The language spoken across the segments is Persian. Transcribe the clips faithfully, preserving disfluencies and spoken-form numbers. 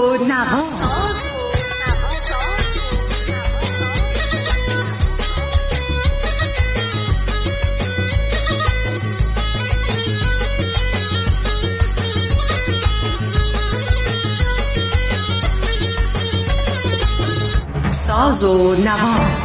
نوا. ساز و نوا.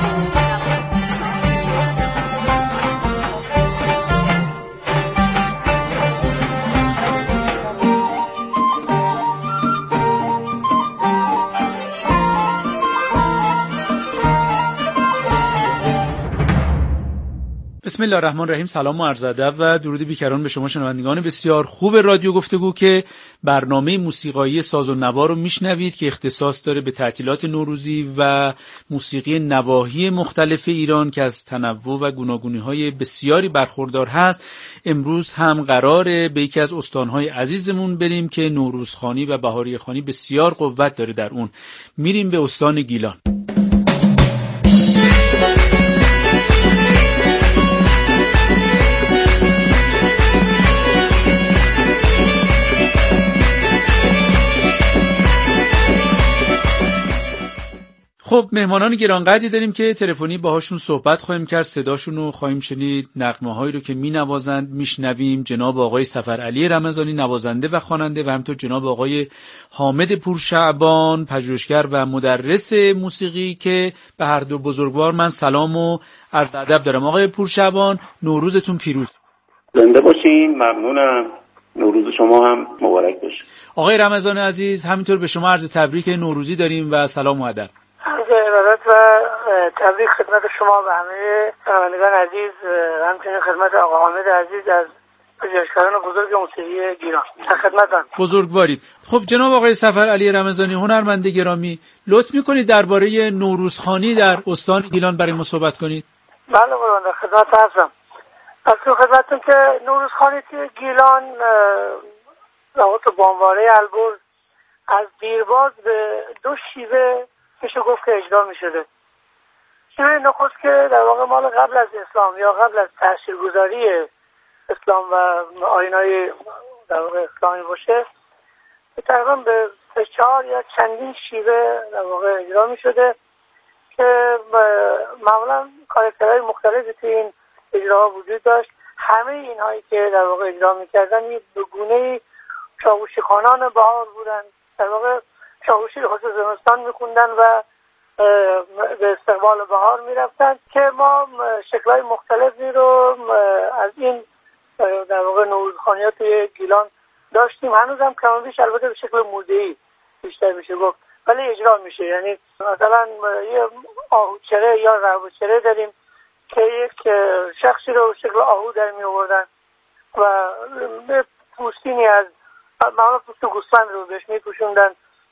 بسم الله الرحمن الرحیم. سلام و عرض ادب و درود بیکران به شما شنوندگان بسیار خوب رادیو گفتگو که برنامه موسیقایی ساز و نوا رو میشنوید که اختصاص داره به تعطیلات نوروزی و موسیقی نواحی مختلف ایران که از تنوع و گوناگونی‌های بسیاری برخوردار هست. امروز هم قراره به یکی از استان‌های عزیزمون بریم که نوروزخوانی و بهاریخوانی بسیار قوت داره در اون. میریم به استان گیلان. خب مهمانان گرانقدری داریم که تلفنی باهاشون صحبت خواهیم کرد، صداشون رو خواهیم شنید، نغمه‌هایی رو که می‌نوازند میشنویم. جناب آقای سفرعلی رمضانی نوازنده و خواننده و همینطور جناب آقای حامد پورشعبان پژوهشگر و مدرس موسیقی که به هر دو بزرگوار من سلام و عرض ادب دارم. آقای پورشعبان نوروزتون پیروز. زنده باشین. ممنونم. نوروز شما هم مبارک باشه. آقای رمضانی عزیز همینطور به شما عرض تبریک نوروزی داریم و سلام و ادب. عرض ارادت و تبریک خدمت شما و همه شنوندگان عزیز، همچنین خدمت آقا حامد عزیز از پژوهشگران بزرگ موسیقی گیلان. در خدمتتون. بزرگوارید. خب جناب آقای سفرعلی رمضانی هنرمند گرامی، لطف می‌کنید درباره نوروزخوانی در استان گیلان برای ما صحبت کنید؟ بله قربان، در خدمت هستم. از خدمتتون که نوروزخوانی توی گیلان لحاظ بامواره البرز از دیرباز به دو شیوه میشه گفت که اجرا میشده. شیوه نخست که در واقع مال قبل از اسلام یا قبل از تاثیرگذاری اسلام و آیین‌های در واقع اسلامی باشه، تقریبا به سه چهار یا چندین شیوه در واقع اجرا میشده که معمولا کاراکترهای مختلفی توی این اجراها وجود داشت. همه اینهایی که در واقع اجرا میکردن به گونه‌ای چاوشی خوانان بهار بودن، در واقع چاوشی رو خصوص زمستان میخوندن و به استقبال بهار میرفتن که ما شکل‌های مختلفی رو از این در واقع نوروزخوانی‌ها توی گیلان داشتیم. هنوز هم کم و بیش البته به شکل موزه‌ای بیشتر میشه گفت ولی اجرا میشه. یعنی مثلا یه آهوچره یا رهبوچره داریم که یک شخصی رو به شکل آهو در می آوردن و به پوستینی از معمولا پوست گوسفند رو بهش می پوشوندن،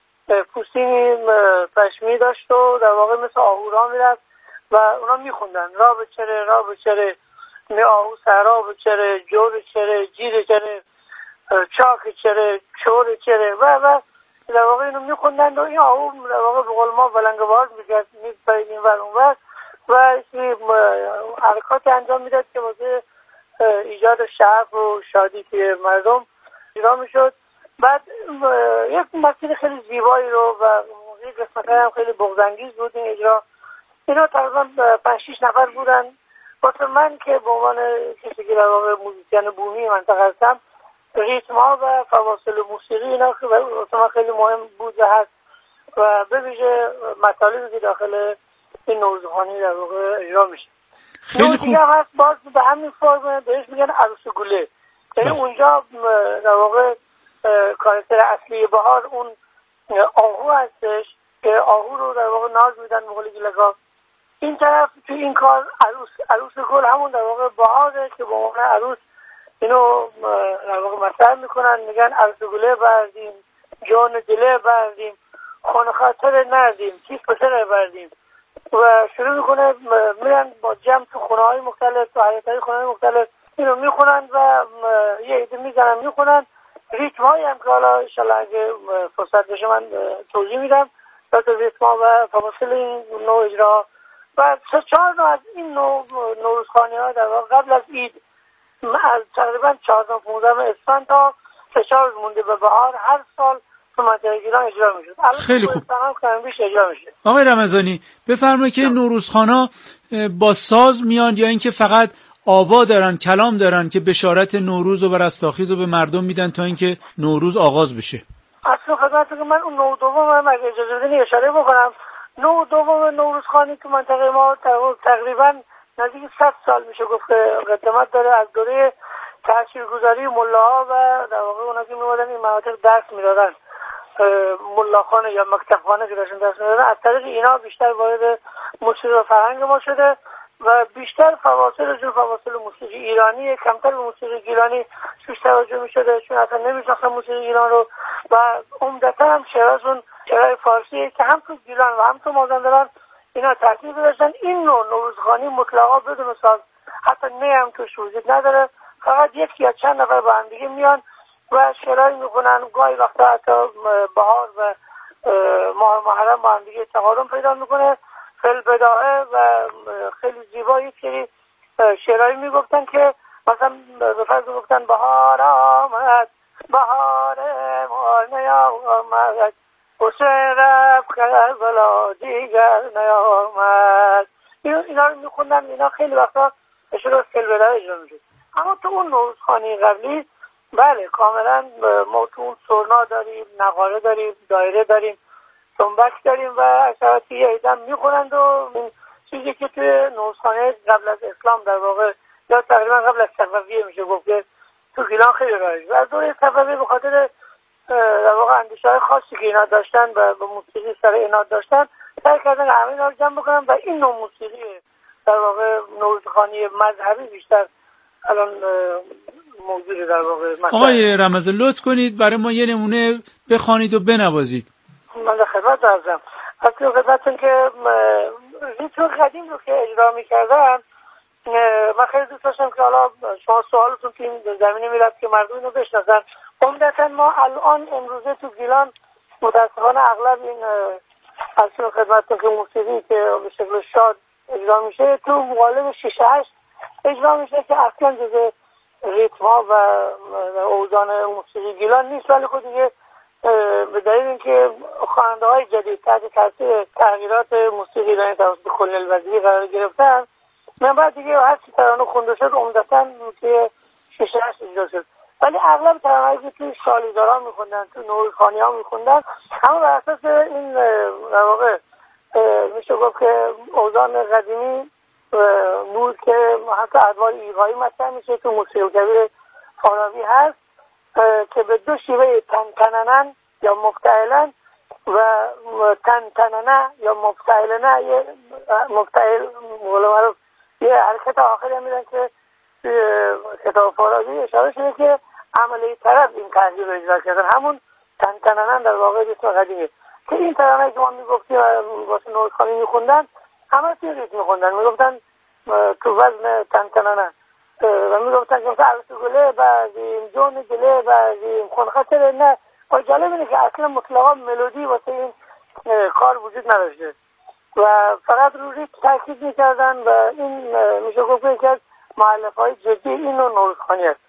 پوستینی پشمی داشت و در واقع مثل آهو را میرفت و اونا میخوندن را به چره را به چره می آهو سرا به چره جو به چره جیر چره چاک چره چور چره و و در واقع اینو میخوندن و این آهو در واقع به قول ما بلنگوار میگرد میپرید این ور اون ور و حرکات انجام میداد که واسه ایجاد شعف و شادی که مردم ایران میشد. بعد یک مسیر خیلی زیبایی رو و یک قسمت هم خیلی بغض‌انگیز بود این اجرا. اینا تقریبا پنج شش نفر بودن. واسه من که به عنوان کسی که در واقع موزیسین بومی منطقه هستم، ریتم ها و فواصل موسیقی اینا واسه من خیلی مهم بود و هست و به ویژه مطالبی که داخل این نوروزخوانی در واقع اجرا میشه. خیلی خوب. دیگه هست باز به همین فرم بهش میگن عروس گله. یعنی اونجا در واقع کاراکتر اصلی بهار اون آهو هستش که آهو رو در واقع ناز میدن به قول گیلگاه. این طرف تو این کار عروس عروس گل همون در واقع بهاره که به عنوان عروس اینو در واقع مطرح میکنن، میگن عروس گله بردیم جان دله بردیم خانه خاطر نردیم کیف پسر بردیم و شروع میکنه میرن با جمع تو خونه های مختلف تو حیاط خونه های مختلف اینو میخونن و یه ایده میزنن میخونن. ریتم هایی هم که حالا انشالله اگه فرصت بشه من توضیح میدم تا ریتم ها و فواصل این نوع اجرا و سه چهار نوع از این نوع نوروزخوانی ها در واقع قبل از عید از تقریبا چهاردهم پانزدهم اسفند تا سه چهار مونده به بهار هر سال تو منطقه گیلان اجرا میشد. خیلی خوب. الان بیش اجرا میشه. آقای رمضانی بفرمایید که نوروزخوانا با ساز میان یا اینکه فقط آوا دارن، کلام دارن که بشارت نوروز و رستاخیز رو به مردم میدن تا اینکه نوروز آغاز بشه؟ اصلا خدمتتون که من اون نو دوم اگه اجازه بدین اشاره بکنم. نو دوم نوروزخوانی تو منطقه ما تقریبا نزدیک صد سال میشه گفت قدمت داره. از دوره تاثیرگذاری ملاها و در واقع اونا که میومدن این مناطق درس میدادن، ملاخانه یا مکتبخانه که داشتن درس میدادن، از طریق اینا بیشتر وارد موسیقی و فرهنگ ما شده و بیشتر فواصل جور فواصل موسیقی ایرانی، کمتر به موسیقی گیلانی توش توجه میشده، چون اصلا نمیشناختن موسیقی گیلان رو و عمدتا هم شعراشون شعرهای فارسیه که هم تو گیلان و هم تو مازندران اینا تاثیر گذاشتن. این نوع نوروزخوانی مطلقا بدون ساز، حتی نی هم توش وجود نداره، فقط یکی یا چند نفر با هم دیگه میان و شعرهایی میخونن. گاهی وقتا حتی بهار و ماه محرم با هم دیگه تقارن پیدا میکنه. فلبداهه و خیلی زیبا یک سری شعرهایی میگفتن که مثلا به فرض میگفتن بهار آمد، بهار ما نیامد، حسین رفت کربلا دیگر نیامد. اینا رو میخوندن. اینا خیلی وقتا به شکل فلبداهه اجرا میشد. اما تو اون نوروزخوانی قبلی بله کاملا ما تو اون سرنا داریم، نقاره داریم، دایره داریم، تنبک داریم و اکثرات یه ایدم میخونند و این چیزی که توی نوروزخوانی قبل از اسلام در واقع یا تقریبا قبل از صفویه میشه گفت که تو گیلان خیلی رایج و از دوره صفویه به خاطر در واقع اندیشه‌های خاصی که اینا داشتن و به موسیقی سر اینا داشتن سعی کردن همه اینا رو جمع بکنن و این نوع موسیقی در واقع نوروزخوانی مذهبی بیشتر الان موجوده در واقع. آقای رمضان لطف کنید برای ما یه نمونه بخوانید و بنوازید. من در خدمت هستم. اصلا خدمتتون که ریتم قدیم رو که اجرا می‌کردن من خیلی دوست داشتم که حالا شما سوالتون که این زمینه میرفت که مردم اینو بشناسن. عمدتاً ما الان امروزه تو گیلان متأسفانه اغلب این اصلا خدمتتون که موسیقی که به شکل شاد اجرا میشه تو قالب شش هشت اجرا میشه که اصلا جزء ریتم‌ها و اوزان موسیقی گیلان نیست، ولی خود دیگه به دلیل اینکه خواننده‌های جدید تحت تاثیر تغییرات موسیقی ایرانی توسط کل الوزیری قرار گرفتن، من بعد دیگه هر چی ترانه خونده شد عمدتاً توی شش هشت اجرا شد. ولی اغلب ترانه‌هایی که توی شالیداران میخوندن، تو نوروزخوانی‌ها میخوندن، همه بر اساس این در واقع میشه گفت که اوزان قدیمی بود که حتی ادوار ایقایی مطرح میشه تو موسیقی کبیر فارابی هست که به دو شیوه تنتننن یا مفتعلن و تنتننه یا مفتعلنه یه مفتعل معلومه یه حرکت آخری هم میدن که کتاب فارابی اشاره شده که عملی طرف این تغییر رو اجرا کردن، همون تنتننن در واقع ریتم قدیمه که این ترانه‌ای که ما میگفتیم واسه نوروزخوانی میخوندن همه توی ریتم میخوندن، میگفتن تو وزن تنتننن و میگفتن که عروس گله بعدیم جون گله بعدیم خون خطره. نه و جالب اینه که اصلا مطلقا ملودی واسه این کار وجود نداشته و فقط رو ریتم تاکید میکردن و این میشه گفت که از مؤلفه‌های جدی این نوع نوروزخوانی است.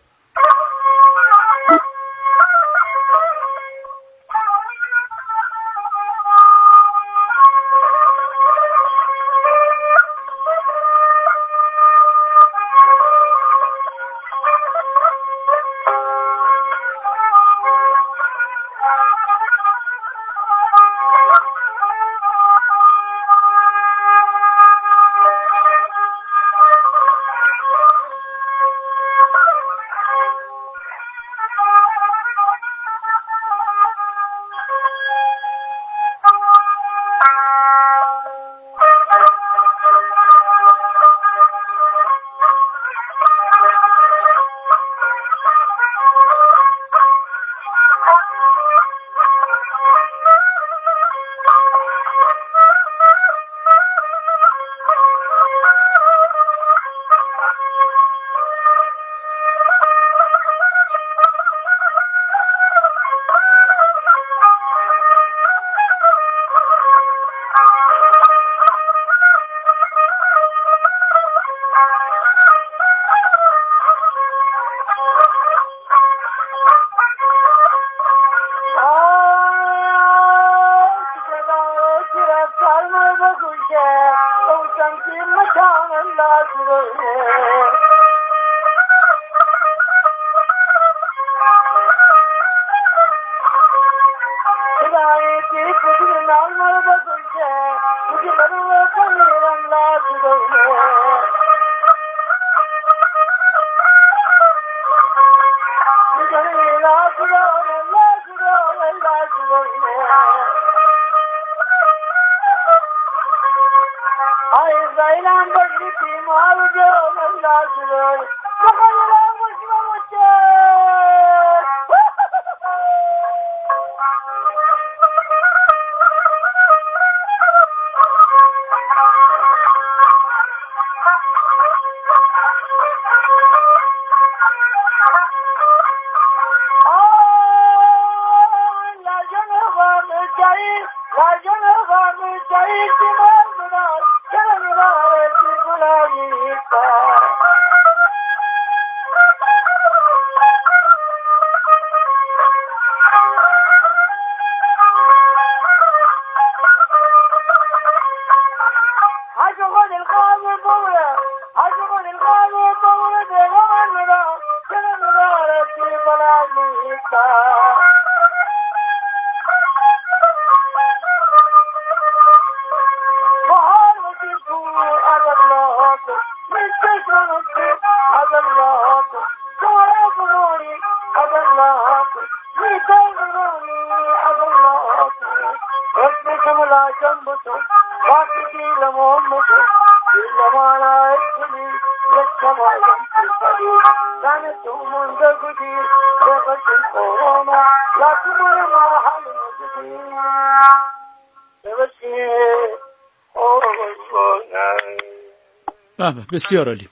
بسیار عالی.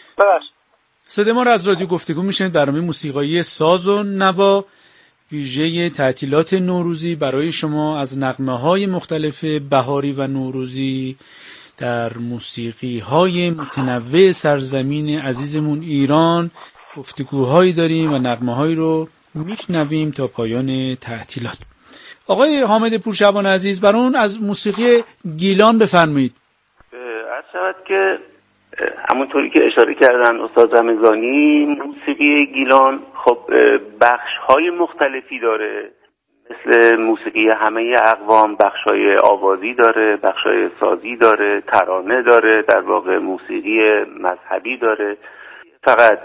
صدای ما را از رادیو گفتگو میشنید. برنامه موسیقایی ساز و نوا ویژه تعطیلات نوروزی برای شما از نغمه‌های مختلف بهاری و نوروزی در موسیقی‌های متنوع سرزمین عزیزمون ایران گفتگوهایی داریم و نغمه‌هایی رو میشنویم تا پایان تعطیلات. آقای حامد پورشبان عزیز، برای از موسیقی گیلان بفرمایید. عرض شود که همونطوری که اشاره کردن استاد رمضانی، موسیقی گیلان خب بخش‌های مختلفی داره، مثل موسیقی همه اقوام بخش‌های آوازی داره، بخش‌های سازی داره، ترانه داره، در واقع موسیقی مذهبی داره. فقط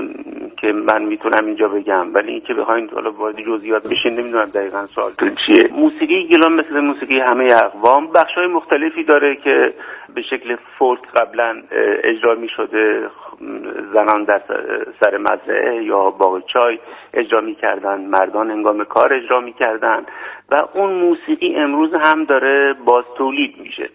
که من میتونم اینجا بگم، ولی این که بخواید حالا وارد جزئیات بشین نمیدونم دقیقاً سوالتون چیه. موسیقی گیلان مثل موسیقی همه اقوام بخش‌های مختلفی داره که به شکل فولک قبلا اجرا میشده، زنان در سر مزرعه یا باغ چای اجرا میکردن، مردان هنگام کار اجرا میکردن و اون موسیقی امروز هم داره باز تولید میشه.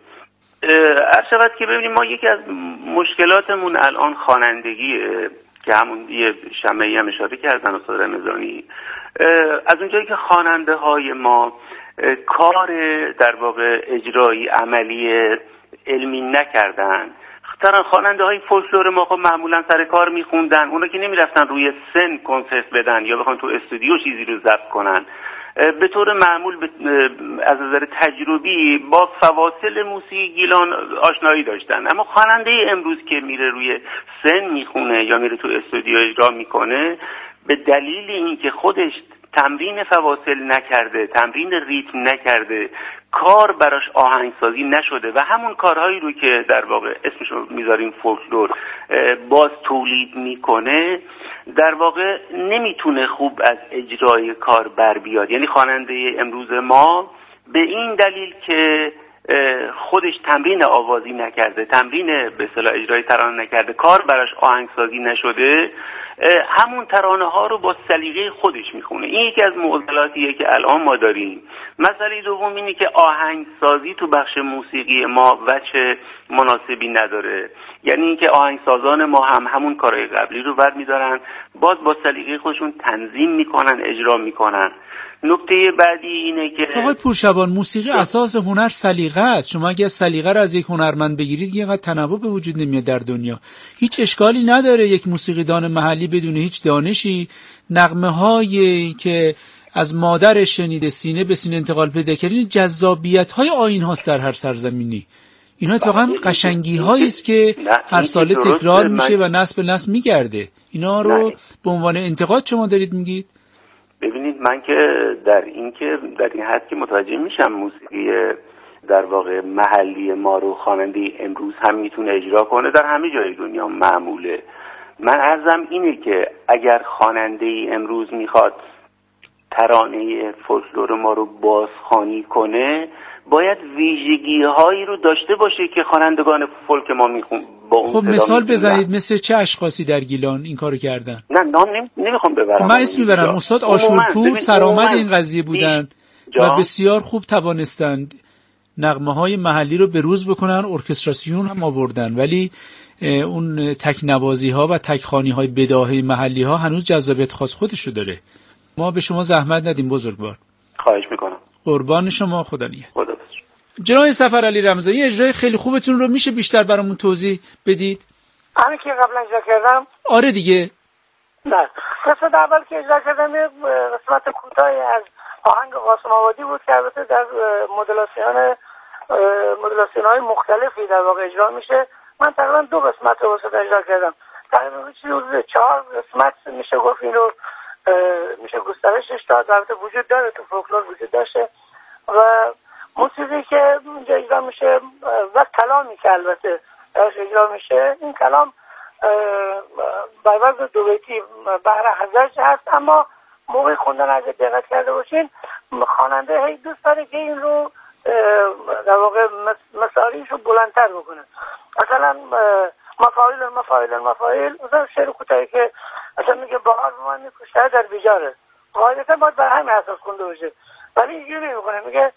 عرض شود که ببینیم ما یکی از مشکلاتمون الان خوانندگیه که همون یه شمعی هم اشاره کردن استاد رمضانی. از اونجایی که خواننده های ما کار در واقع اجرایی عملی علمی نکردن، ترا خواننده های فولکلور ما خب معمولا سر کار میخوندن، اونا که نمیرفتن روی سن کنسرت بدن یا بخوان تو استودیو چیزی رو ضبط کنن، به طور معمول از نظر تجربی با فواصل موسیقی گیلان آشنایی داشتن. اما خواننده امروز که میره روی سن میخونه یا میره تو استودیو اجرا میکنه، به دلیل اینکه خودش تمرین فواصل نکرده، تمرین ریتم نکرده، کار براش آهنگسازی نشده و همون کارهایی رو که در واقع اسمشو میذاریم فولکلور باز تولید میکنه، در واقع نمیتونه خوب از اجرای کار بر بیاد. یعنی خواننده امروز ما به این دلیل که خودش تمرین آوازی نکرده، تمرین به اصطلاح اجرای ترانه نکرده، کار براش آهنگسازی نشده، همون ترانه ها رو با سلیقه خودش میخونه. این یکی از معضلاتیه که الان ما داریم. مسئله دوم اینه که آهنگسازی تو بخش موسیقی ما وجه مناسبی نداره. یعنی اینکه آهنگسازان ما هم همون کارهای قبلی رو بر میدارن، باز با سلیقه خودشون تنظیم میکنن، اجرا میکنن. نکته بعدی اینه که آقای پورشبان، موسیقی اساس هنر سلیقه است. شما اگه سلیقه رو از یک هنرمند بگیرید اینقدر تنوع به وجود نمیاد در دنیا. هیچ اشکالی نداره یک موسیقیدان محلی بدون هیچ دانشی نغمه‌هایی که از مادرش شنیده سینه به سینه انتقال پیدا کرده، این جذابیت‌های آیین هاست در هر سرزمینی. اینا اتفاقا قشنگی هایی است که هر ساله تکرار میشه و نسل به نسل میگرده. اینا رو به عنوان انتقاد شما دارید میگید؟ ببینید، من که در این که در این حد که متوجه میشم موسیقی در واقع محلی ما رو خواننده امروز هم میتونه اجرا کنه، در همه جای دنیا معموله. من عرضم اینه که اگر خواننده امروز میخواد ترانه فولکلور ما رو بازخوانی کنه، باید ویژگی هایی رو داشته باشه که خوانندگان فولک ما میخون با اون. خب مثال بزنید، مثل چه اشخاصی در گیلان این کارو کردن؟ نه نام نمیخوام ببرم. خب من اسم میبرم. استاد آشورپور سرآمد این قضیه بودن و بسیار خوب توانستند نغمه های محلی رو به روز بکنن، ارکستراسیون هم آوردن، ولی اون تک نوازی ها و تک خوانی های بداهه محلی ها هنوز جذابیت خاص خودشو داره. ما به شما زحمت ندیم بزرگوار. خواهش میکنم. قربان شما، خدا نیت. خدا. جناب سفرعلی رمضانی، اجرای خیلی خوبتون رو میشه بیشتر برامون توضیح بدید؟ همین که قبلا اجرا کردم. آره دیگه. نه، قسمت اول که اجرا کردم قسمت کوتاهی از آهنگ قاسم آبادی بود که البته در مدولاسیون مدولاسیون های مختلفی در واقع اجرا میشه. من تقریبا دو قسمت رو واسه اجرا کردم. تقریبا چیزی چهار قسمت میشه گفت، این رو میشه گسترشش داد. البته وجود داره، تو فولکلور وجود داشته و موسیقی که اونجا اجرا میشه و کلامی که البته درش اجرا میشه، این کلام بر وزن دو بیتی بهر حضرت هست، اما موقع خوندن اگه دقت کرده باشین خواننده هی دوست داره که این رو در واقع مساریش رو بلندتر بکنه. مثلا مفاعیل مفاعیل مفاعیل مثلا شعر کوتاهی که اصلا میگه بهار من میکشه در بیجاره، قاعدتا باید بر همین اساس خونده باشه، ولی اینجوری نمیکنه، میگه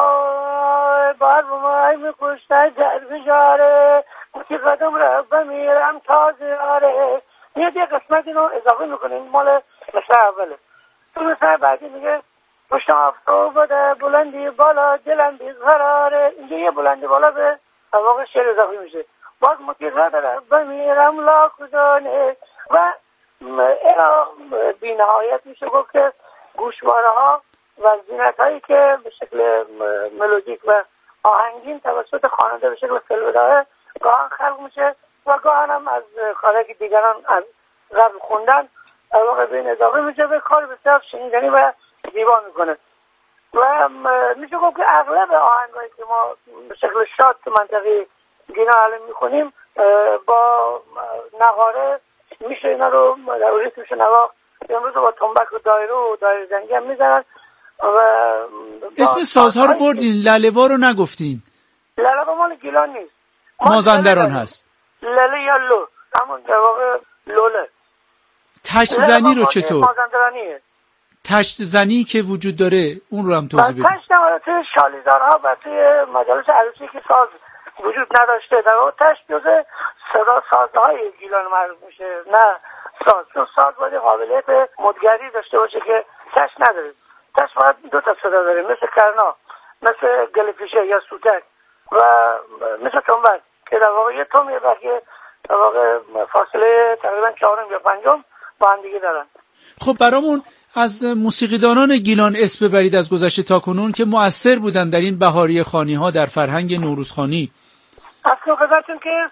آی بهار من میکشه در بیجاره، موتی قدم را بمیرم تازه آره. میاد یه قسمت اینو اضافه میکنه، این مال مثل اوله. تو مثل بعدی میگه پشت آفتاب بده بلندی بالا دلم بیقراره، اینجا یه بلندی بالا به واقع شعر اضافه میشه. باز موتی قدم بمیرم لا کدانه و اینا بی نهایت میشه گفت که گوشواره ها و زینت هایی که به شکل ملودیک و آهنگین توسط خواننده به شکل فلوداره گاهن خلق میشه و گاهن هم از کارهایی که دیگران از قبل خوندن در واقع به این اضافه میشه، به کار بسیار شنیدنی و زیبا میکنه. و میشه گفت که اغلب آهنگایی که ما به شکل شاد تو منطقه گیلان الان میخونیم با نغاره میشه اینا رو در ریتمش نواخت. امروز با تنبک و دایره و دایره زنگی هم میزنن. و اسم سازها رو بردین، لله‌وا رو نگفتین. لله‌وا مال گیلان نیست، مازندران هست. لله یا لو، همون در واقع لوله. تشت زنی رو چطور؟ مازندرانیه. تشت زنی که وجود داره اون رو هم توضیح بدید. تشت هم توی شالیدارها و توی مجالس عروسی که ساز وجود نداشته، در واقع تشت جزء صدا سازهای گیلان معروف میشه، نه ساز. چون ساز باید قابلیت مدگری داشته باشه که تشت نداره. تشت باید دو تا صدا داره، مثل کرنا، مثل گلفیشه یا سوتک و مثل تنبک که در واقع یه توم یه بقیه در واقع فاصله تقریبا چهارم یا پنجم با هم دیگه دارن. خب برامون از موسیقیدانان گیلان اسم ببرید از گذشته تا کنون که مؤثر بودن در این بهاری خوانی ها در فرهنگ نوروزخوانی. اصلا خدمتتون که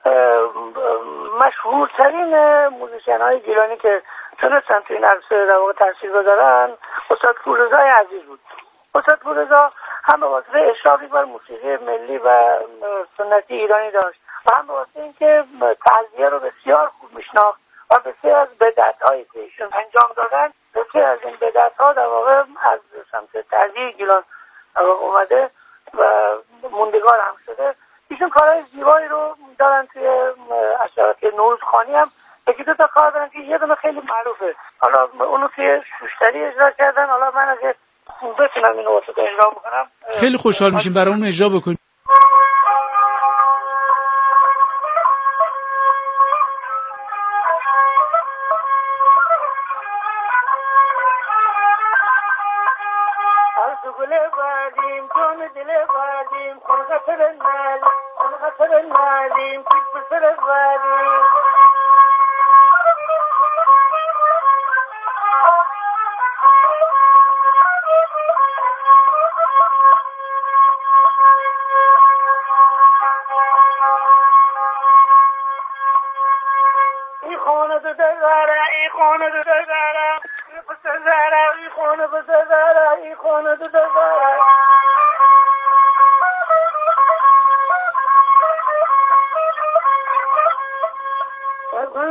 مشهورترین موزیسین های گیلانی که تونستن توی این عرصه در واقع تاثیر بذارن استاد پوررضای عزیز بود. استاد پوررضا هم به واسطه اشرافی بر موسیقی ملی و سنتی ایرانی داشت و هم به واسطه اینکه تعزیه رو بسیار خوب میشناخت و بسیار از بدعت‌هایی که ایشون انجام دادن، بسیار از این بدعت‌ها در واقع از سمت تعزیه گیلان اومده و موندگار هم شده. ایشون کارهای زیبایی رو دارن توی اشعارات نوروزخوانی هم. یکی دو تا کار دارن که یه دونه خیلی معروفه، حالا اونو که شوشتری اجرا کردن، حالا من اگه بتونم اینو واسه اجرا بکنم خیلی خوشحال میشیم برامون اجرا بکنیم.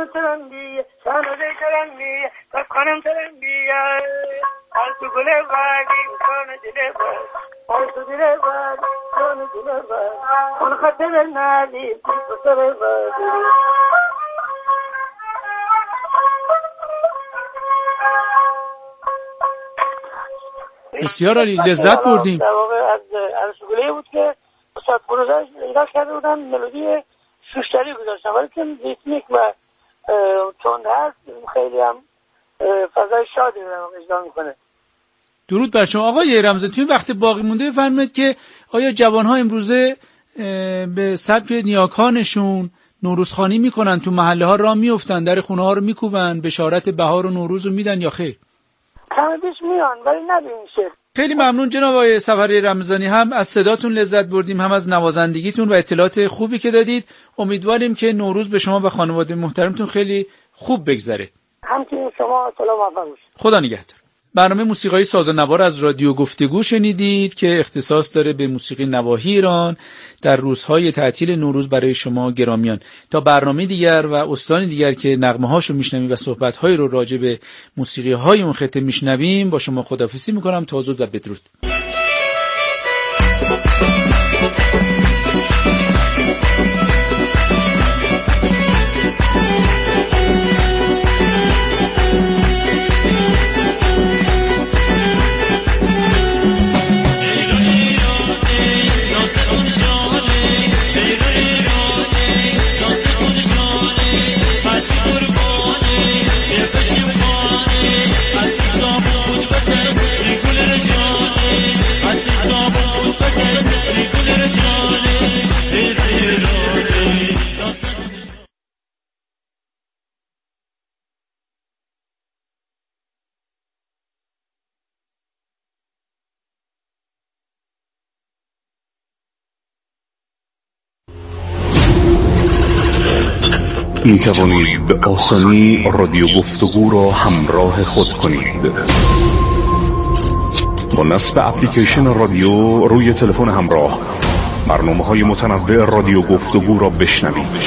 ترندی سانده ترندی تب خانم ترندی آل تو گله بردی سانه دله برد آل تو دله برد سانه دله برد آن خطر نالی تو سر بردی. بسیار عالی، لذت بردیم. در واقع از عرشگله بود که استاد فروزش ایراد کرده بودن، ملودی شوشتری گذاشتن ولی که ریتمیک و تند هست، خیلی هم فضای شادی رو اجرا میکنه. درود بر شما آقای رمزی. توی وقت باقی مونده بفرمایید که آیا جوان‌ها امروزه به سبک نیاکانشون نوروزخوانی میکنن، تو محله ها راه میافتن، در خونه ها رو میکوبن، بشارت بهار و نوروز رو میدن یا خیر؟ کمی بیش میان ولی نه به این شکل. خیلی ممنون جناب آقای سفری رمضانی، هم از صداتون لذت بردیم، هم از نوازندگیتون و اطلاعات خوبی که دادید. امیدواریم که نوروز به شما و خانواده محترمتون خیلی خوب بگذره. همچنین شما، سلام موفق باشید. خدا نگهدار. برنامه موسیقی ساز و نوار از رادیو گفتگو شنیدید که اختصاص داره به موسیقی نواحی ایران در روزهای تعطیل نوروز برای شما گرامیان. تا برنامه دیگر و استان دیگر که نغمه‌هاشو میشنویم و صحبت‌هایی رو راجع به موسیقی‌های اون خطه میشنویم، با شما خداحافظی میکنم. تا زود و بدرود. می توانید به آسانی رادیو گفتگو را همراه خود کنید. با نصب اپلیکیشن رادیو روی تلفن همراه برنامه‌های متنوع رادیو گفتگو را بشنوید.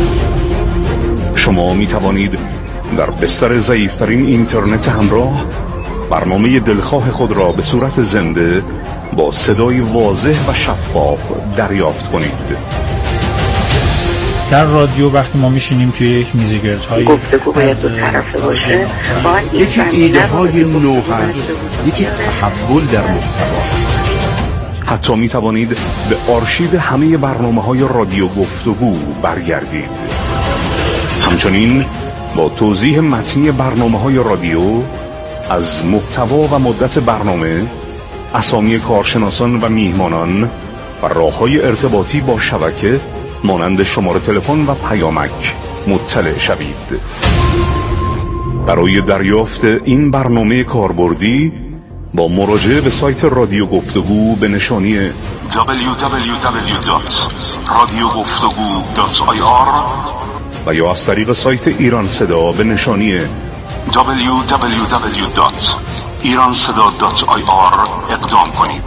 شما می توانید در بستر ضعیف‌ترین اینترنت همراه برنامه دلخواه خود را به صورت زنده با صدای واضح و شفاف دریافت کنید. در رادیو وقتی ما میشینیم توی یک میزگردهای گفتگو باید دو طرفه باشه، یکی ایده های نو هست، یکی تحول در محتوا. حتی می توانید به آرشیو همه برنامه های رادیو گفتگو برگردید. همچنین با توضیح متنی برنامه های رادیو از محتوا و مدت برنامه، اسامی کارشناسان و میهمانان و راه‌های ارتباطی با شبکه مانند شماره تلفن و پیامک مطلع شوید. برای دریافت این برنامه کاربردی با مراجعه به سایت رادیو گفتگو به نشانی دبلیو دبلیو دبلیو دات رادیو گفتگو دات آی آر و یا از طریق سایت ایران صدا به نشانی دبلیو دبلیو دبلیو دات ایران صدا دات آی آر اقدام کنید.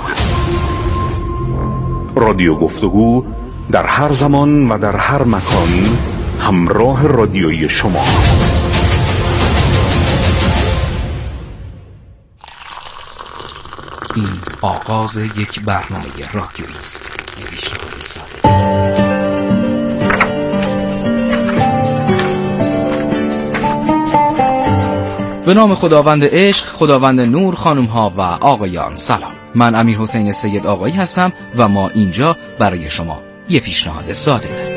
رادیو گفتگو در هر زمان و در هر مکان همراه رادیویی شما. این آغاز یک برنامه رادیویی است. پیشنهاد ساده. به نام خداوند عشق، خداوند نور، خانم ها و آقایان، سلام. من امیر حسین سید آقایی هستم و ما اینجا برای شما یه پیشنهاد ساده داریم.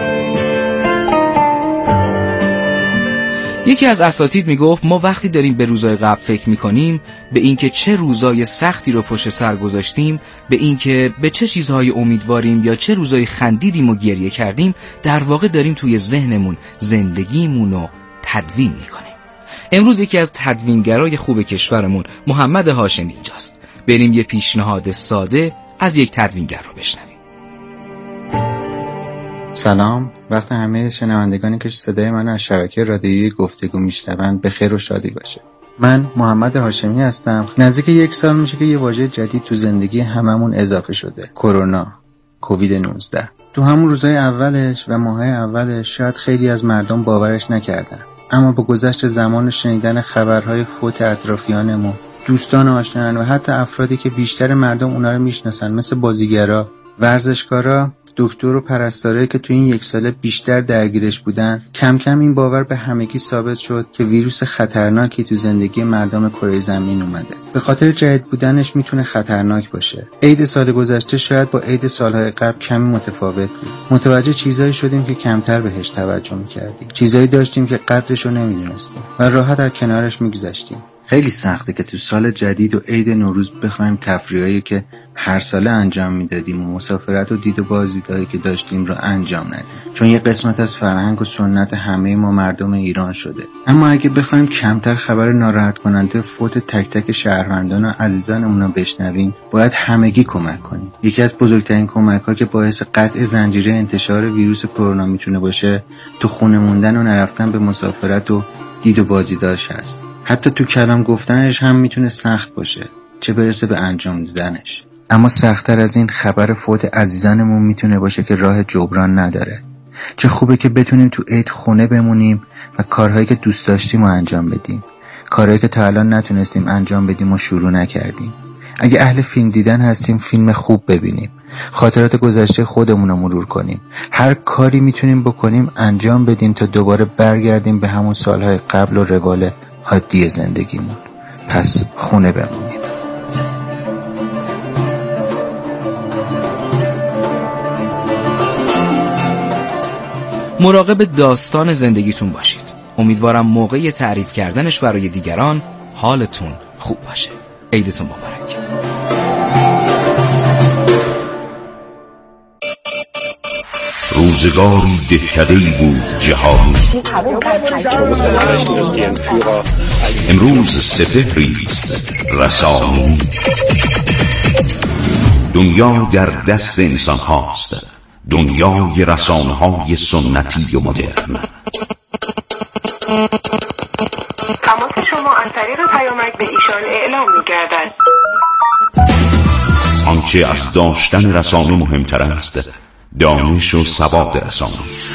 یکی از اساتید میگفت ما وقتی داریم به روزای قبل فکر میکنیم، به اینکه چه روزای سختی رو پشت سر گذاشتیم، به اینکه به چه چیزهای امیدواریم یا چه روزای خندیدیم و گریه کردیم، در واقع داریم توی ذهنمون زندگیمون رو تدوین میکنیم. امروز یکی از تدوینگرای خوب کشورمون محمد هاشمی اینجاست. بریم یه پیشنهاد ساده از یک تدوینگر رو بشنویم. سلام، وقت همه شنوندگانی که صدای من از شبکه رادیویی گفتگو میشنوند به خیر و شادی باشه. من محمد هاشمی هستم. نزدیک یک سال میشه که یه واژه جدید تو زندگی هممون اضافه شده، کرونا. کووید نوزده. تو همون روزهای اولش و ماههای اولش شاید خیلی از مردم باورش نکردن، اما با گذشت زمان و شنیدن خبرهای فوت اطرافیانمون، دوستان و آشنایان و حتی افرادی که بیشتر مردم اونا رو میشناسن، مثل بازیگرا، ورزشکارا، دکتر و پرستارایی که تو این یک ساله بیشتر درگیرش بودن، کم کم این باور به همگی ثابت شد که ویروس خطرناکی تو زندگی مردم کره زمین اومده. به خاطر جدید بودنش میتونه خطرناک باشه. عید سال گذشته شاید با عید سالهای قبل کمی متفاوت بود. متوجه چیزایی شدیم که کمتر بهش توجه میکردیم. چیزایی داشتیم که قدرش رو نمیدونستیم و راحت از کنارش میگذشتیم. خیلی سخته که تو سال جدید و عید نوروز بخوایم تفریحایی که هر ساله انجام میدادیم و مسافرت و دید و بازدیدهایی که داشتیم رو انجام ندیم، چون یه قسمت از فرهنگ و سنت همه ما مردم ایران شده. اما اگه بخوایم کمتر خبر ناراحت کننده فوت تک تک شهروندان و عزیزانمون رو بشنویم، باید همگی کمک کنیم. یکی از بزرگترین کمک‌ها که باعث قطع زنجیره انتشار ویروس کرونا میتونه باشه، تو خونه موندن و نرفتن به مسافرت و دید و بازدیداش هست. حتی تو کلام گفتنش هم میتونه سخت باشه، چه برسه به انجام دادنش. اما سخت‌تر از این خبر فوت عزیزانمون میتونه باشه که راه جبران نداره. چه خوبه که بتونیم تو عید خونه بمونیم و کارهایی که دوست داشتیم رو انجام بدیم، کارهایی که تا الان نتونستیم انجام بدیم و شروع نکردیم. اگه اهل فیلم دیدن هستیم، فیلم خوب ببینیم، خاطرات گذشته خودمون رو مرور کنیم. هر کاری میتونیم بکنیم انجام بدیم تا دوباره برگردیم به همون سالهای قبل و روال عادی زندگیمون. پس خونه بمونیم. مراقب داستان زندگیتون باشید. امیدوارم موقع تعریف کردنش برای دیگران حالتون خوب باشه. عیدتون مبارک. روزگاری دهکده‌ای بود جهان، امروز سپهریست رسانی. دنیا در دست انسان هاست، دنیای رسانه های سنتی و مدرن. تماس شما از طریق پیامک به ایشان اعلام می‌گردد. آنچه از داشتن رسانه مهمتر است، دانش و سواد رسانه است.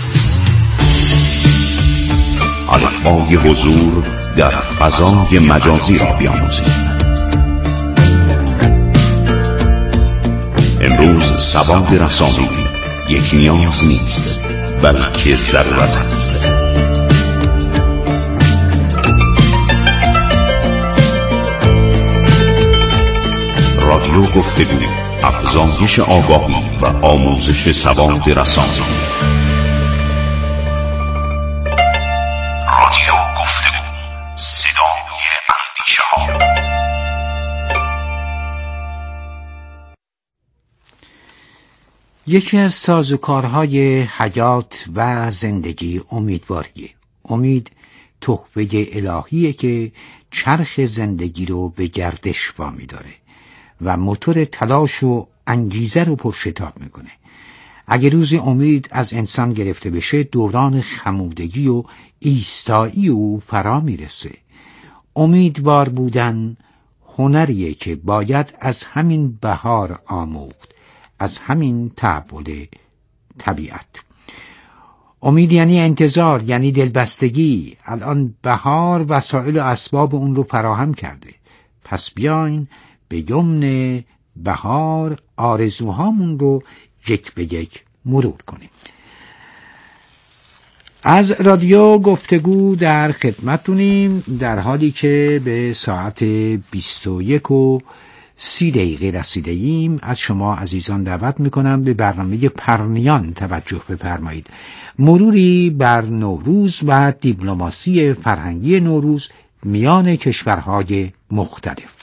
الفبای حضور در فضای مجازی را بیاموزید. امروز سواد رسانه‌ای یک نیاز نیست، بلکه ضرورت است. رادیو گفتگو، افزایش آگاهی و آموزش سواد رسانه‌ای. رادیو گفتگو، صدای اندیشه‌ها. یکی از سازوکارهای حیات و زندگی امیدواریه. امید تحفه الهیه که چرخ زندگی رو به گردش وامی داره و موتور تلاش و انگیزه رو پرشتاب میکنه. اگه روز امید از انسان گرفته بشه، دوران خمودگی و ایستایی او فرا میرسه. امیدوار بودن هنریه که باید از همین بهار آموخت، از همین تحول طبیعت. امید یعنی انتظار، یعنی دلبستگی. الان بهار وسایل و اسباب اون رو فراهم کرده. پس بیاین به یمن بهار آرزوهامون رو یک به یک مرور کنیم. از رادیو گفتگو در خدمتتونیم، در حالی که به ساعت بیست و یک و سی دقیقه رسیده ایم. از شما عزیزان دعوت میکنم به برنامه پرنیان توجه بفرمایید. مروری بر نوروز و دیپلماسی فرهنگی نوروز میان کشورهای مختلف.